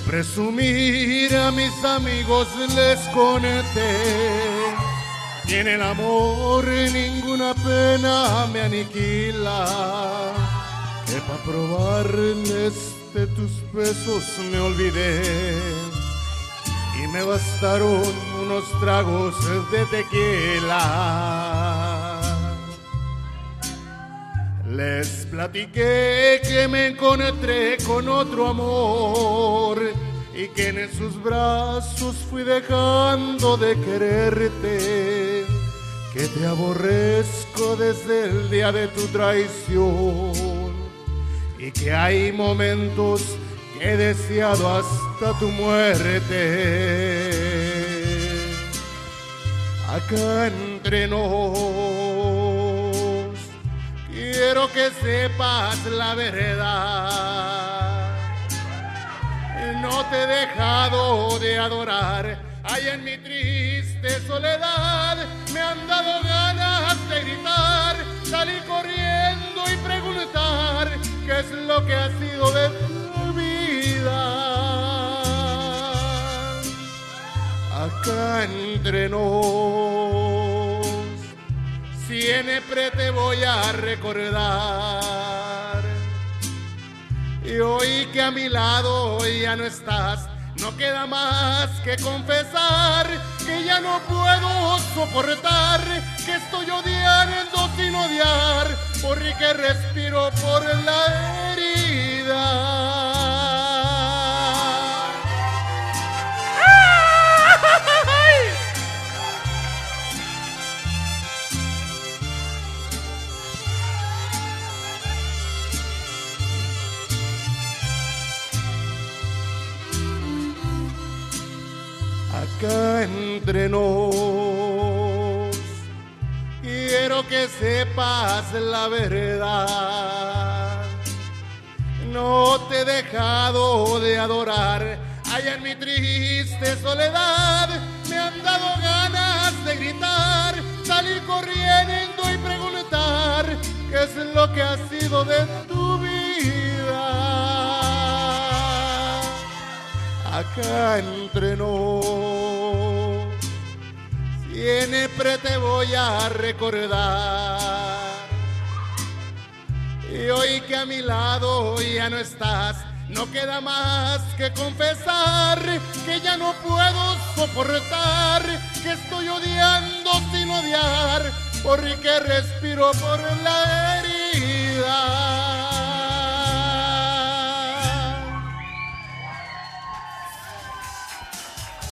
presumir a mis amigos les conté que en el amor ninguna pena me aniquila, que pa' probarles de tus besos me olvidé y me bastaron unos tragos de tequila. Les platiqué que me encontré con otro amor y que en sus brazos fui dejando de quererte, que te aborrezco desde el día de tu traición y que hay momentos que he deseado hasta tu muerte. Acá entre nos quiero que sepas la verdad. No te he dejado de adorar. Allá en mi triste soledad me han dado ganas de gritar, salir corriendo y preguntar qué es lo que ha sido de tu vida. Acá entre nos siempre te voy a recordar. Y hoy que a mi lado ya no estás, no queda más que confesar que ya no puedo soportar, que estoy odiando sin odiar, porque respiro por la herida. Acá entre nos quiero que sepas la verdad. No te he dejado de adorar. Allá en mi triste soledad me han dado ganas de gritar, salir corriendo y preguntar qué es lo que ha sido de tu vida. Acá entre nos siempre te voy a recordar. Y hoy que a mi lado ya no estás, no queda más que confesar que ya no puedo soportar, que estoy odiando sin odiar, porque respiro por la herida.